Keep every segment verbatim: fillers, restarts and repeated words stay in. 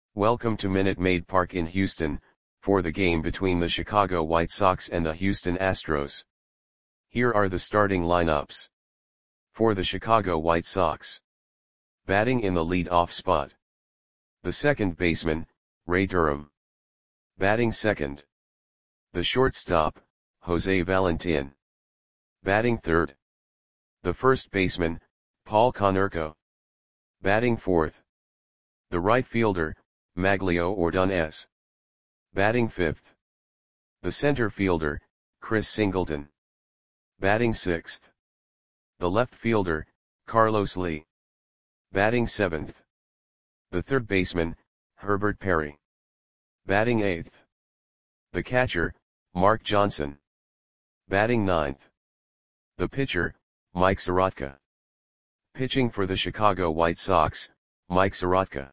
Welcome to Minute Maid Park in Houston, for the game between the Chicago White Sox and the Houston Astros. Here are the starting lineups. For the Chicago White Sox. Batting in the lead-off spot. The second baseman, Ray Durham. Batting second. The shortstop, Jose Valentin. Batting third. The first baseman, Paul Konerko. Batting fourth. The right fielder, Maglio Ordonez. Batting fifth. The center fielder, Chris Singleton. Batting sixth. The left fielder, Carlos Lee. Batting seventh. The third baseman, Herbert Perry. Batting eighth. The catcher, Mark Johnson. Batting ninth. The pitcher, Mike Soroka. Pitching for the Chicago White Sox, Mike Soroka.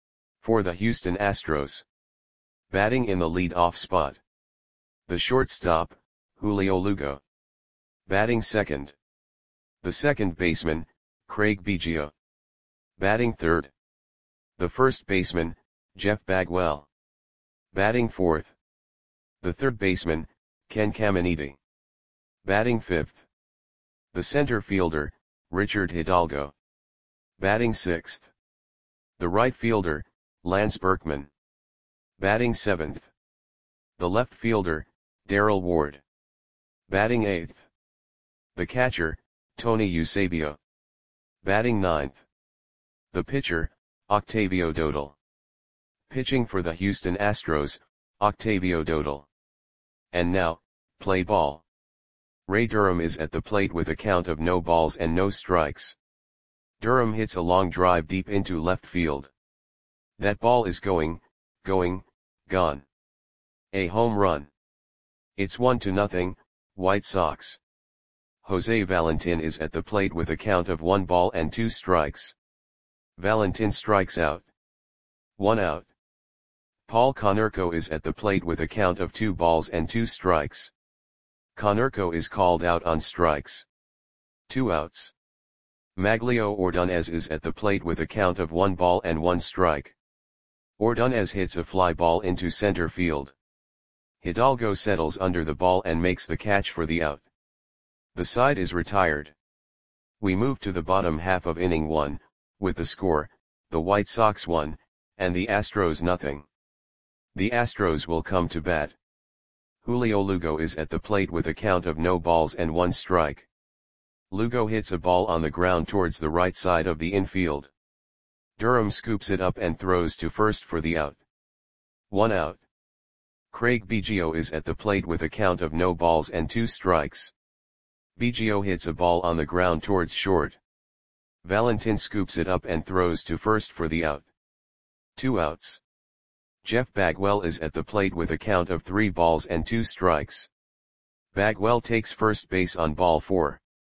For the Houston Astros. Batting in the lead-off spot. The shortstop, Julio Lugo. Batting second. The second baseman, Craig Biggio. Batting third. The first baseman, Jeff Bagwell. Batting fourth. The third baseman, Ken Caminiti. Batting fifth. The center fielder, Richard Hidalgo. Batting sixth. The right fielder, Lance Berkman. Batting seventh. The left fielder, Darrell Ward. Batting eighth. The catcher, Tony Eusebio. Batting ninth. The pitcher, Octavio Dodal. Pitching for the Houston Astros, Octavio Dodal. And now, play ball. Ray Durham is at the plate with a count of no balls and no strikes. Durham hits a long drive deep into left field. That ball is going, going, gone. A home run. It's one to nothing, White Sox. Jose Valentin is at the plate with a count of one ball and two strikes. Valentin strikes out. One out. Paul Konerko is at the plate with a count of two balls and two strikes. Konerko is called out on strikes. Two outs. Maglio Ordonez is at the plate with a count of one ball and one strike. Ordonez hits a fly ball into center field. Hidalgo settles under the ball and makes the catch for the out. The side is retired. We move to the bottom half of inning one, with the score, the White Sox one, and the Astros nothing. The Astros will come to bat. Julio Lugo is at the plate with a count of no balls and one strike. Lugo hits a ball on the ground towards the right side of the infield. Durham scoops it up and throws to first for the out. One out. Craig Biggio is at the plate with a count of no balls and two strikes. Biggio hits a ball on the ground towards short. Valentin scoops it up and throws to first for the out. Two outs. Jeff Bagwell is at the plate with a count of three balls and two strikes. Bagwell takes first base on ball four.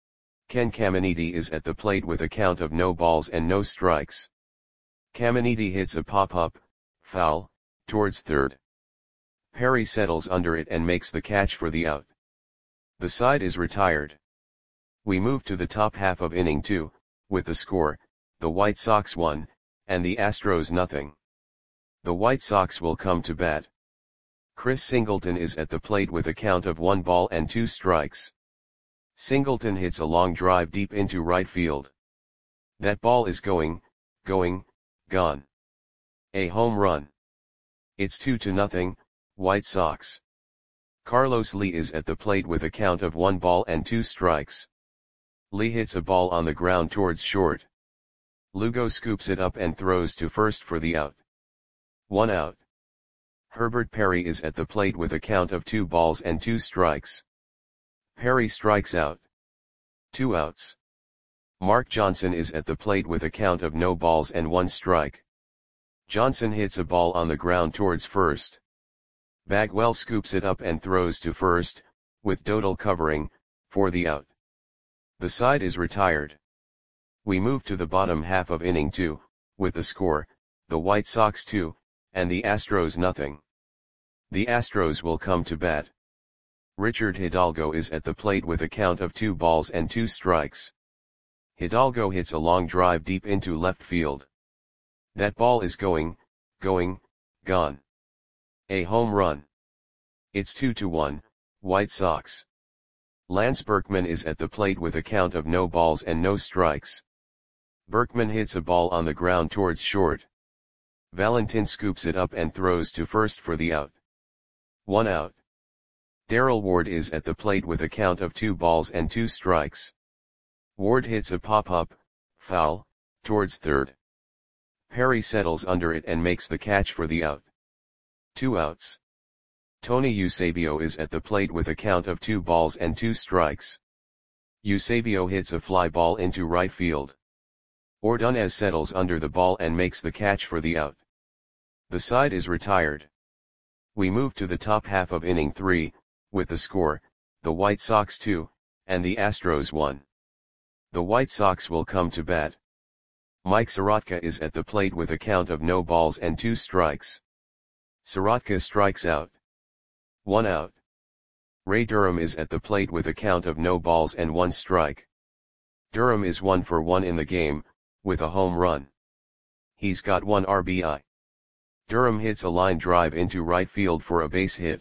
Ken Caminiti is at the plate with a count of no balls and no strikes. Caminiti hits a pop-up, foul, towards third. Perry settles under it and makes the catch for the out. The side is retired. We move to the top half of inning two, with the score, the White Sox one, and the Astros nothing. The White Sox will come to bat. Chris Singleton is at the plate with a count of one ball and two strikes. Singleton hits a long drive deep into right field. That ball is going, going, gone. A home run. It's two to nothing, White Sox. Carlos Lee is at the plate with a count of one ball and two strikes. Lee hits a ball on the ground towards short. Lugo scoops it up and throws to first for the out. One out. Herbert Perry is at the plate with a count of two balls and two strikes. Perry strikes out. Two outs. Mark Johnson is at the plate with a count of no balls and one strike. Johnson hits a ball on the ground towards first. Bagwell scoops it up and throws to first, with Dodal covering, for the out. The side is retired. We move to the bottom half of inning two, with the score, the White Sox two, and the Astros nothing. The Astros will come to bat. Richard Hidalgo is at the plate with a count of two balls and two strikes. Hidalgo hits a long drive deep into left field. That ball is going, going, gone. A home run. It's two to one, White Sox. Lance Berkman is at the plate with a count of no balls and no strikes. Berkman hits a ball on the ground towards short. Valentin scoops it up and throws to first for the out. One out. Darrell Ward is at the plate with a count of two balls and two strikes. Ward hits a pop-up, foul, towards third. Perry settles under it and makes the catch for the out. Two outs. Tony Eusebio is at the plate with a count of two balls and two strikes. Eusebio hits a fly ball into right field. Ordonez settles under the ball and makes the catch for the out. The side is retired. We move to the top half of inning three, with the score, the White Sox two, and the Astros one. The White Sox will come to bat. Mike Soroka is at the plate with a count of no balls and two strikes. Soroka strikes out. One out. Ray Durham is at the plate with a count of no balls and one strike. Durham is one for one in the game, with a home run. He's got one R B I. Durham hits a line drive into right field for a base hit.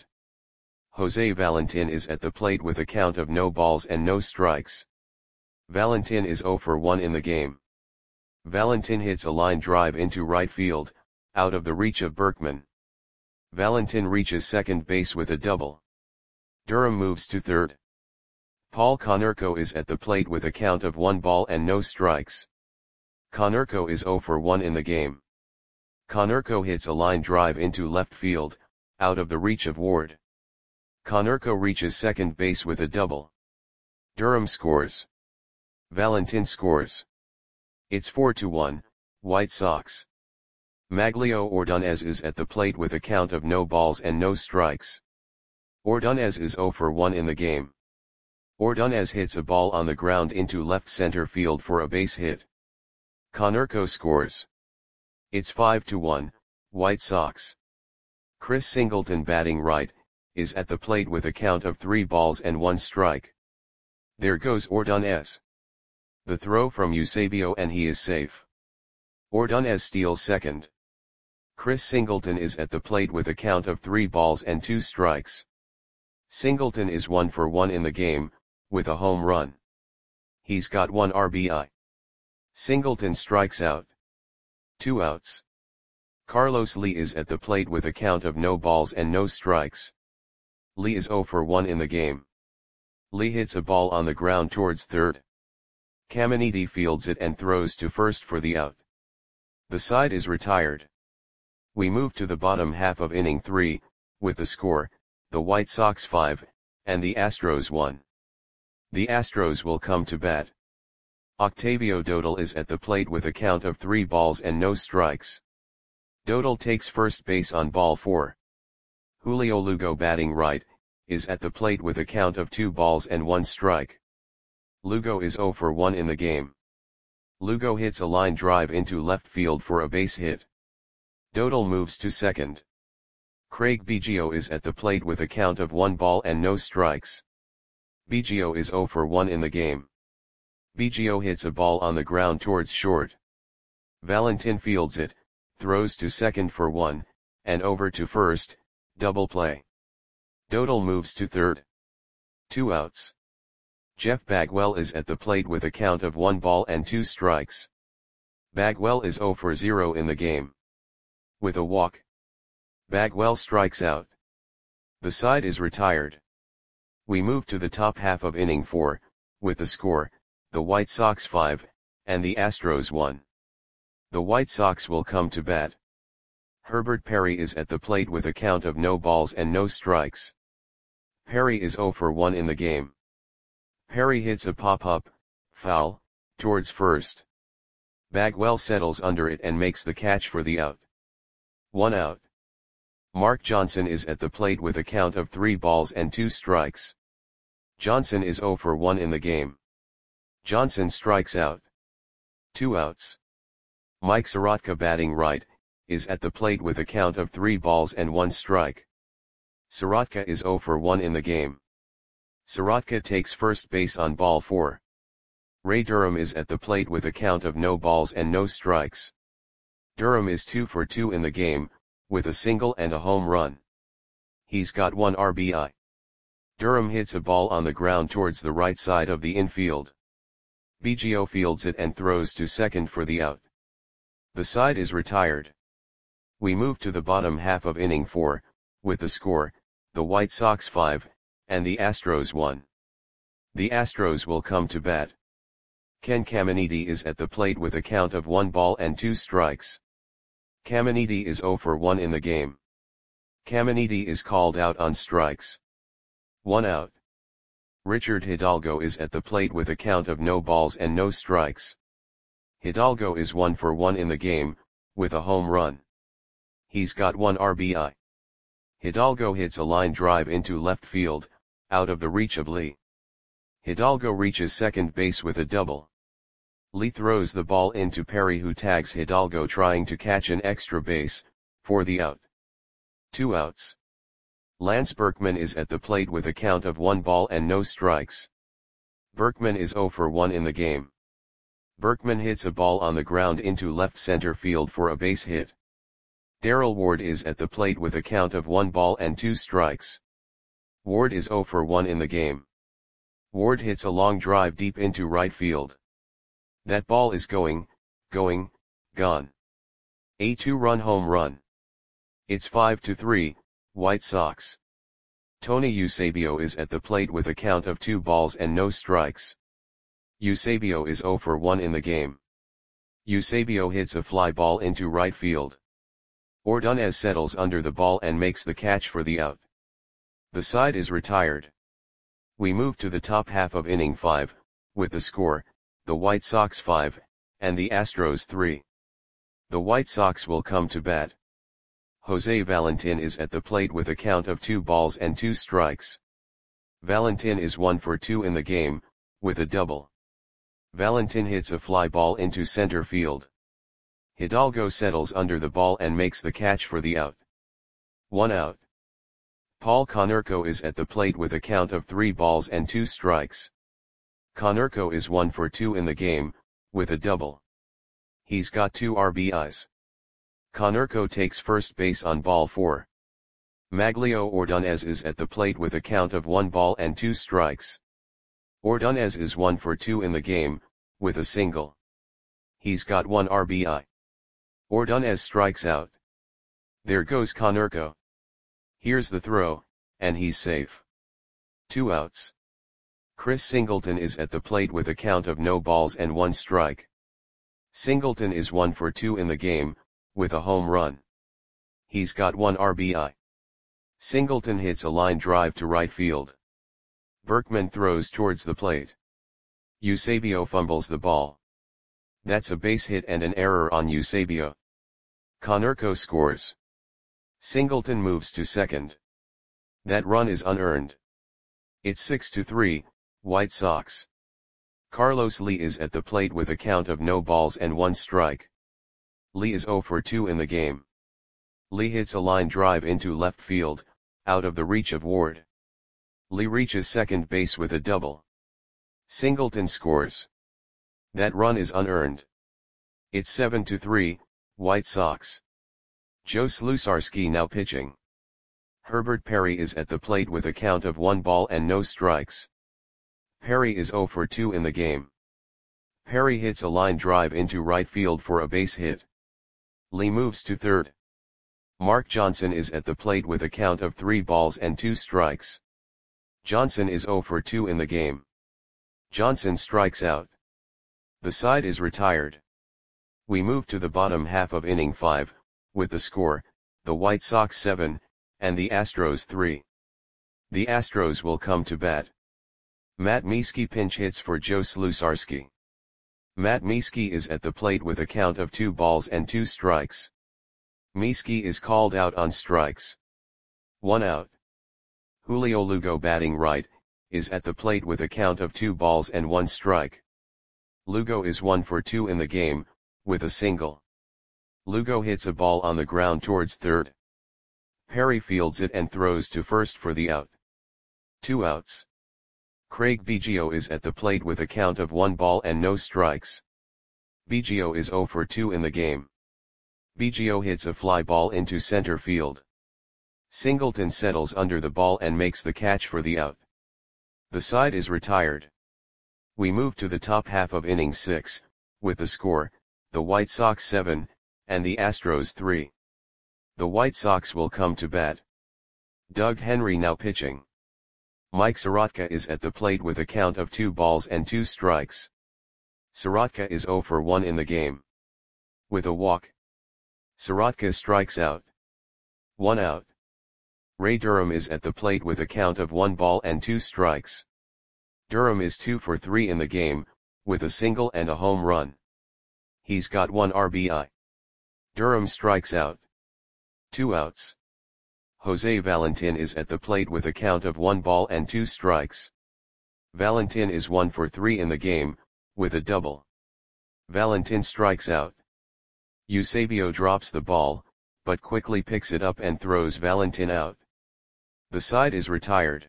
Jose Valentin is at the plate with a count of no balls and no strikes. Valentin is zero for one in the game. Valentin hits a line drive into right field, out of the reach of Berkman. Valentin reaches second base with a double. Durham moves to third. Paul Konerko is at the plate with a count of one ball and no strikes. Konerko is zero for one in the game. Konerko hits a line drive into left field, out of the reach of Ward. Konerko reaches second base with a double. Durham scores. Valentin scores. It's four to one, White Sox. Maglio Ordonez is at the plate with a count of no balls and no strikes. Ordonez is zero for one in the game. Ordonez hits a ball on the ground into left center field for a base hit. Konerko scores. It's five to one, White Sox. Chris Singleton, batting right, is at the plate with a count of three balls and one strike. There goes Ordonez. The throw from Eusebio and he is safe. Ordonez steals second. Chris Singleton is at the plate with a count of three balls and two strikes. Singleton is one for one in the game, with a home run. He's got one R B I. Singleton strikes out. Two outs. Carlos Lee is at the plate with a count of no balls and no strikes. Lee is zero for one in the game. Lee hits a ball on the ground towards third. Caminiti fields it and throws to first for the out. The side is retired. We move to the bottom half of inning three, with the score, the White Sox five, and the Astros one. The Astros will come to bat. Octavio Dodal is at the plate with a count of three balls and no strikes. Dodal takes first base on ball four. Julio Lugo, batting right, is at the plate with a count of two balls and one strike. Lugo is zero for one in the game. Lugo hits a line drive into left field for a base hit. Dodal moves to second. Craig Biggio is at the plate with a count of one ball and no strikes. Biggio is zero for one in the game. Biggio hits a ball on the ground towards short. Valentin fields it, throws to second for one, and over to first, double play. Dodal moves to third. Two outs. Jeff Bagwell is at the plate with a count of one ball and two strikes. Bagwell is zero for zero in the game. With a walk, Bagwell strikes out. The side is retired. We move to the top half of inning four, with the score, the White Sox five, and the Astros one. The White Sox will come to bat. Herbert Perry is at the plate with a count of no balls and no strikes. Perry is zero for one in the game. Perry hits a pop-up, foul, towards first. Bagwell settles under it and makes the catch for the out. One out. Mark Johnson is at the plate with a count of three balls and two strikes. Johnson is zero for one in the game. Johnson strikes out. Two outs. Mike Soroka, batting right, is at the plate with a count of three balls and one strike. Soroka is zero for one in the game. Soroka takes first base on ball four. Ray Durham is at the plate with a count of no balls and no strikes. Durham is two for two in the game, with a single and a home run. He's got one R B I. Durham hits a ball on the ground towards the right side of the infield. Biggio fields it and throws to second for the out. The side is retired. We move to the bottom half of inning four, with the score, the White Sox five, and the Astros one. The Astros will come to bat. Ken Caminiti is at the plate with a count of one ball and two strikes. Caminiti is zero for one in the game. Caminiti is called out on strikes. One out. Richard Hidalgo is at the plate with a count of no balls and no strikes. Hidalgo is one for one in the game, with a home run. He's got one R B I. Hidalgo hits a line drive into left field, out of the reach of Lee. Hidalgo reaches second base with a double. Lee throws the ball into Perry, who tags Hidalgo trying to catch an extra base, for the out. Two outs. Lance Berkman is at the plate with a count of one ball and no strikes. Berkman is zero for one in the game. Berkman hits a ball on the ground into left center field for a base hit. Darrell Ward is at the plate with a count of one ball and two strikes. Ward is zero for one in the game. Ward hits a long drive deep into right field. That ball is going, going, gone. A two-run home run. It's five to three, White Sox. Tony Eusebio is at the plate with a count of two balls and no strikes. Eusebio is zero for one in the game. Eusebio hits a fly ball into right field. Ordonez settles under the ball and makes the catch for the out. The side is retired. We move to the top half of inning five, with the score, the White Sox five, and the Astros three. The White Sox will come to bat. Jose Valentin is at the plate with a count of two balls and two strikes. Valentin is one for two in the game, with a double. Valentin hits a fly ball into center field. Hidalgo settles under the ball and makes the catch for the out. One out. Paul Konerko is at the plate with a count of three balls and two strikes. Konerko is one for two in the game, with a double. He's got two R B Is. Konerko takes first base on ball four. Maglio Ordonez is at the plate with a count of one ball and two strikes. Ordonez is one for two in the game, with a single. He's got one R B I. Ordonez strikes out. There goes Konerko. Here's the throw, and he's safe. Two outs. Chris Singleton is at the plate with a count of no balls and one strike. Singleton is one for two in the game, with a home run. He's got one R B I. Singleton hits a line drive to right field. Berkman throws towards the plate. Eusebio fumbles the ball. That's a base hit and an error on Eusebio. Konerko scores. Singleton moves to second. That run is unearned. It's six to three, White Sox. Carlos Lee is at the plate with a count of no balls and one strike. Lee is zero for two in the game. Lee hits a line drive into left field, out of the reach of Ward. Lee reaches second base with a double. Singleton scores. That run is unearned. It's seven to three, White Sox. Joe Slusarski now pitching. Herbert Perry is at the plate with a count of one ball and no strikes. Perry is zero for two in the game. Perry hits a line drive into right field for a base hit. Lee moves to third. Mark Johnson is at the plate with a count of three balls and two strikes. Johnson is zero for two in the game. Johnson strikes out. The side is retired. We move to the bottom half of inning five, with the score, the White Sox seven, and the Astros three. The Astros will come to bat. Matt Mieske pinch hits for Joe Slusarski. Matt Mieske is at the plate with a count of two balls and two strikes. Mieske is called out on strikes. One out. Julio Lugo batting right, is at the plate with a count of two balls and one strike. Lugo is one for two in the game, with a single. Lugo hits a ball on the ground towards third. Perry fields it and throws to first for the out. Two outs. Craig Biggio is at the plate with a count of one ball and no strikes. Biggio is zero for two in the game. Biggio hits a fly ball into center field. Singleton settles under the ball and makes the catch for the out. The side is retired. We move to the top half of inning six, with the score, the White Sox seven, and the Astros three. The White Sox will come to bat. Doug Henry now pitching. Mike Soroka is at the plate with a count of two balls and two strikes. Soroka is zero for one in the game. With a walk, Soroka strikes out. One out. Ray Durham is at the plate with a count of one ball and two strikes. Durham is two for three in the game, with a single and a home run. He's got one R B I. Durham strikes out. Two outs. Jose Valentin is at the plate with a count of one ball and two strikes. Valentin is one for three in the game, with a double. Valentin strikes out. Eusebio drops the ball, but quickly picks it up and throws Valentin out. The side is retired.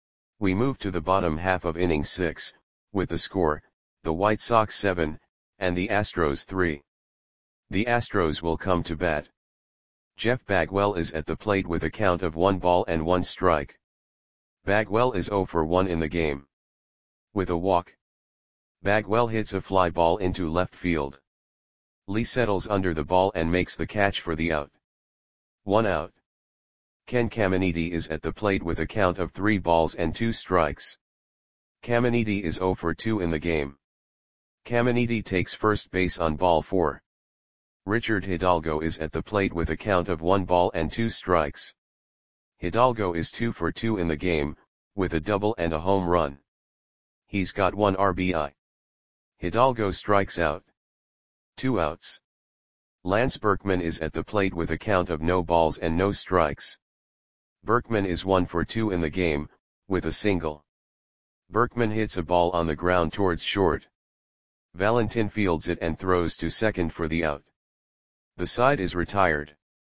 We move to the bottom half of inning six, with the score, the White Sox seven, and the Astros three. The Astros will come to bat. Jeff Bagwell is at the plate with a count of one ball and one strike. Bagwell is zero for one in the game. With a walk, Bagwell hits a fly ball into left field. Lee settles under the ball and makes the catch for the out. One out. Ken Caminiti is at the plate with a count of three balls and two strikes. Caminiti is zero for two in the game. Caminiti takes first base on ball four. Richard Hidalgo is at the plate with a count of one ball and two strikes. Hidalgo is two for two in the game, with a double and a home run. He's got one R B I. Hidalgo strikes out. Two outs. Lance Berkman is at the plate with a count of no balls and no strikes. Berkman is one for two in the game, with a single. Berkman hits a ball on the ground towards short. Valentin fields it and throws to second for the out. The side is retired.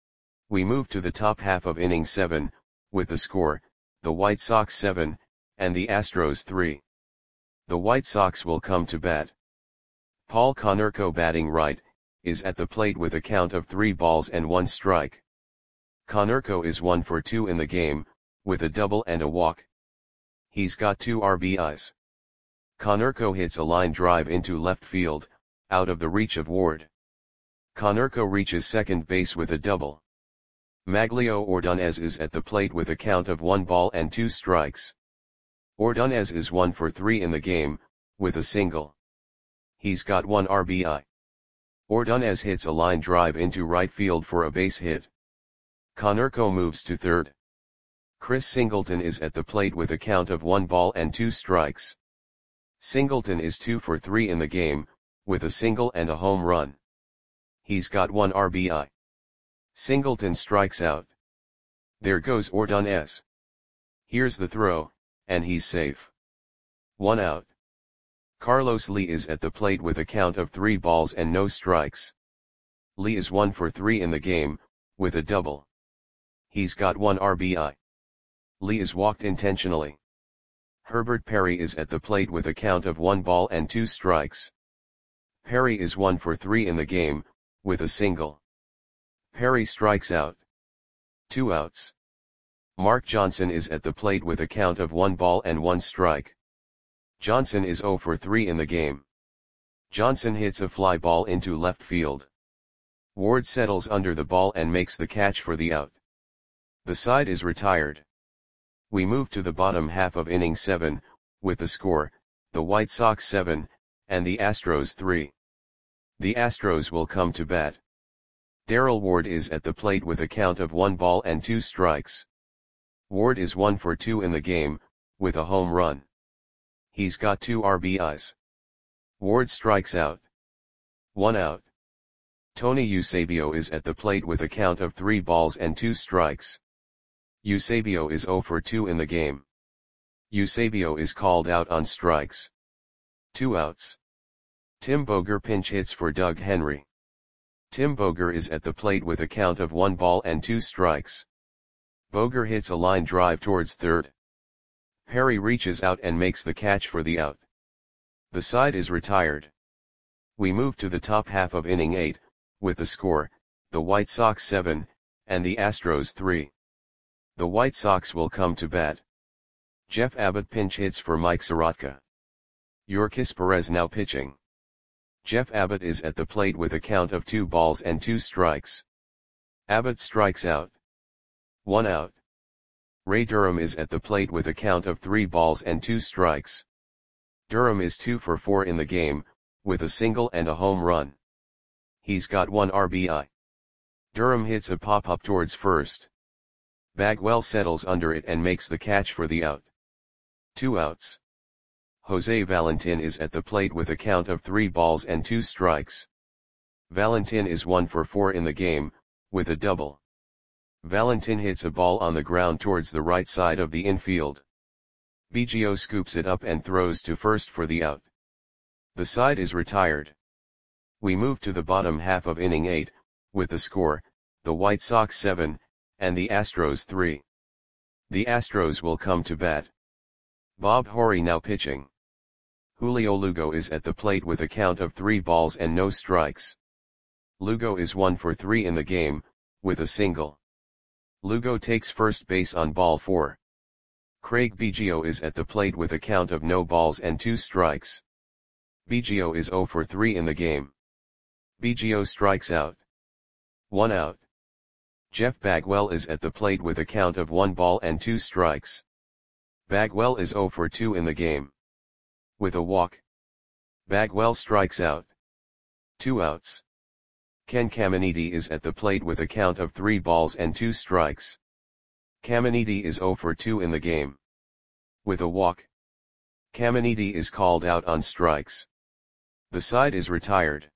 We move to the top half of inning seven, with the score, the White Sox seven, and the Astros three. The White Sox will come to bat. Paul Konerko, batting right, is at the plate with a count of three balls and one strike. Konerko is one for two in the game, with a double and a walk. He's got two R B Is. Konerko hits a line drive into left field, out of the reach of Ward. Konerko reaches second base with a double. Maglio Ordonez is at the plate with a count of one ball and two strikes. Ordonez is one for three in the game, with a single. He's got one R B I. Ordonez hits a line drive into right field for a base hit. Konerko moves to third. Chris Singleton is at the plate with a count of one ball and two strikes. Singleton is two for three in the game, with a single and a home run. He's got one R B I. Singleton strikes out. There goes Ordonez. Here's the throw, and he's safe. One out. Carlos Lee is at the plate with a count of three balls and no strikes. Lee is one for three in the game, with a double. He's got one R B I. Lee is walked intentionally. Herbert Perry is at the plate with a count of one ball and two strikes. Perry is one for three in the game, with a single. Perry strikes out. Two outs. Mark Johnson is at the plate with a count of one ball and one strike. Johnson is zero for three in the game. Johnson hits a fly ball into left field. Ward settles under the ball and makes the catch for the out. The side is retired. We move to the bottom half of inning seven, with the score, the White Sox seven, and the Astros three. The Astros will come to bat. Darrell Ward is at the plate with a count of one ball and two strikes. Ward is one for two in the game, with a home run. He's got two R B Is. Ward strikes out. One out. Tony Eusebio is at the plate with a count of three balls and two strikes. Eusebio is zero for two in the game. Eusebio is called out on strikes. Two outs. Tim Boger pinch hits for Doug Henry. Tim Boger is at the plate with a count of one ball and two strikes. Boger hits a line drive towards third. Perry reaches out and makes the catch for the out. The side is retired. We move to the top half of inning eight, with the score, the White Sox seven, and the Astros three. The White Sox will come to bat. Jeff Abbott pinch hits for Mike Soroka. Yorkis Perez now pitching. Jeff Abbott is at the plate with a count of two balls and two strikes. Abbott strikes out. One out. Ray Durham is at the plate with a count of three balls and two strikes. Durham is two for four in the game, with a single and a home run. He's got one R B I. Durham hits a pop-up towards first. Bagwell settles under it and makes the catch for the out. Two outs. Jose Valentin is at the plate with a count of three balls and two strikes. Valentin is one for four in the game, with a double. Valentin hits a ball on the ground towards the right side of the infield. Biggio scoops it up and throws to first for the out. The side is retired. We move to the bottom half of inning eight, with the score, the White Sox seven, and the Astros three. The Astros will come to bat. Bob Horry now pitching. Julio Lugo is at the plate with a count of three balls and no strikes. Lugo is one for three in the game, with a single. Lugo takes first base on ball four. Craig Biggio is at the plate with a count of no balls and two strikes. Biggio is zero for three in the game. Biggio strikes out. One out. Jeff Bagwell is at the plate with a count of one ball and two strikes. Bagwell is zero for two in the game. With a walk. Bagwell strikes out. Two outs. Ken Caminiti is at the plate with a count of three balls and two strikes. Caminiti is zero for two in the game. With a walk. Caminiti is called out on strikes. The side is retired.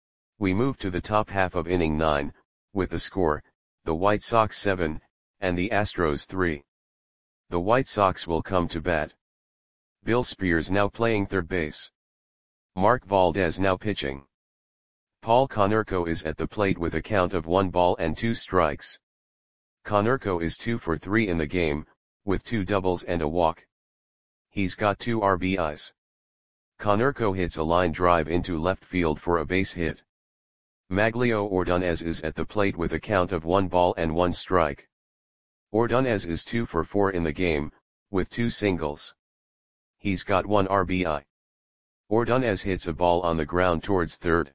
We move to the top half of inning nine, with the score, the White Sox seven, and the Astros three. The White Sox will come to bat. Bill Spears now playing third base. Mark Valdez now pitching. Paul Konerko is at the plate with a count of one ball and two strikes. Konerko is two for three in the game, with two doubles and a walk. He's got two R B Is. Konerko hits a line drive into left field for a base hit. Maglio Ordonez is at the plate with a count of one ball and one strike. Ordonez is two for four in the game, with two singles. He's got one R B I. Ordonez hits a ball on the ground towards third.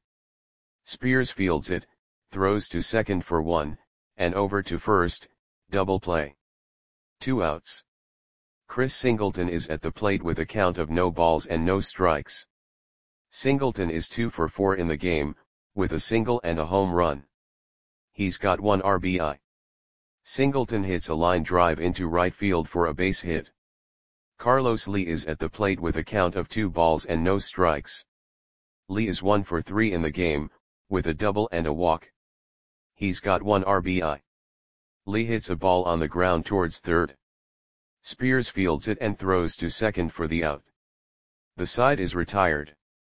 Spears fields it, throws to second for one, and over to first, double play. Two outs. Chris Singleton is at the plate with a count of no balls and no strikes. Singleton is two for four in the game, with a single and a home run. He's got one R B I. Singleton hits a line drive into right field for a base hit. Carlos Lee is at the plate with a count of two balls and no strikes. Lee is one for three in the game, with a double and a walk. He's got one R B I. Lee hits a ball on the ground towards third. Spears fields it and throws to second for the out. The side is retired.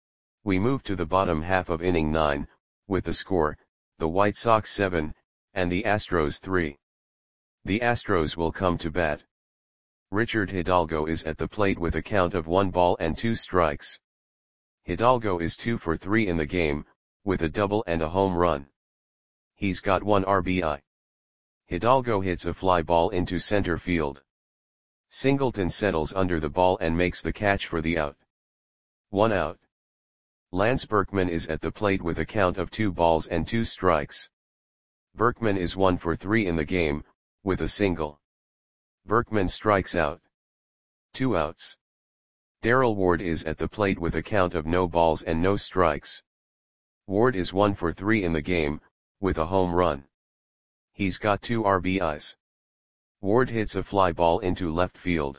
We move to the bottom half of inning nine, with the score, the White Sox seven, and the Astros three. The Astros will come to bat. Richard Hidalgo is at the plate with a count of one ball and two strikes. Hidalgo is two for three in the game, with a double and a home run. He's got one R B I. Hidalgo hits a fly ball into center field. Singleton settles under the ball and makes the catch for the out. One out. Lance Berkman is at the plate with a count of two balls and two strikes. Berkman is one for three in the game, with a single. Berkman strikes out. Two outs. Darrell Ward is at the plate with a count of no balls and no strikes. Ward is one for three in the game, with a home run. He's got two R B Is. Ward hits a fly ball into left field.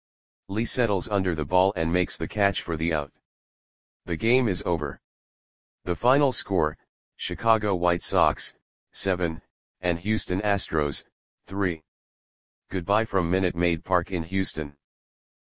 Lee settles under the ball and makes the catch for the out. The game is over. The final score, Chicago White Sox, seven, and Houston Astros, three. Goodbye from Minute Maid Park in Houston.